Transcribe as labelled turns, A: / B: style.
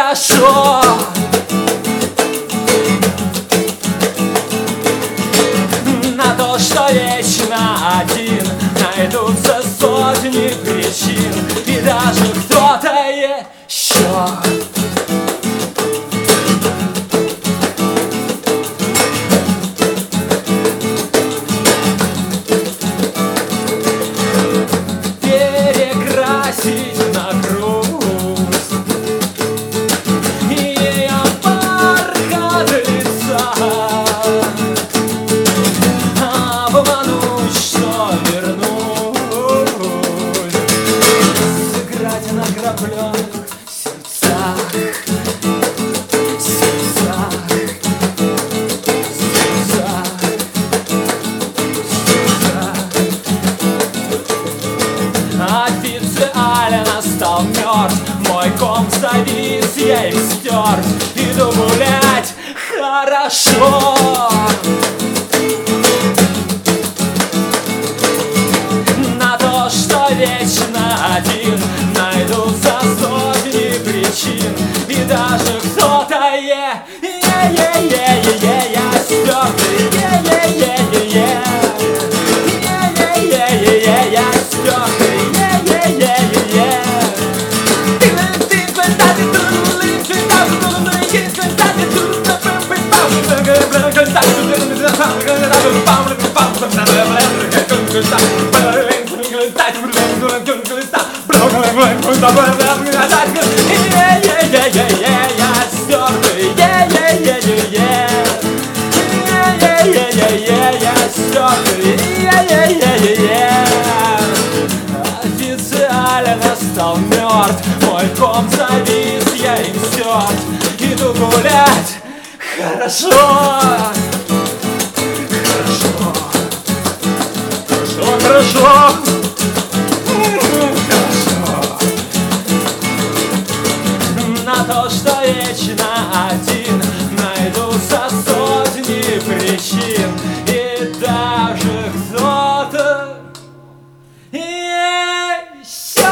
A: хорошо. На то, что вечно один, найдутся сотни причин, и даже кто-то еще. Перекрасить на грусть ее бархат лица, обмануть, что вернусь, сыграть на окропленных сердцах, сердцах, сердцах, сердцах. Официально стал мертв, мой ком завис, я их стер. Иду гулять, хорошо. На то, что вечно один, найдутся сотни причин, и даже кто-то я стёртый, я стёртый. Официально стал мертв, мой ком завис, я им стерт. Иду гулять, хорошо. Хорошо. На то, что вечно один, найдутся сотни причин, и даже кто-то еще.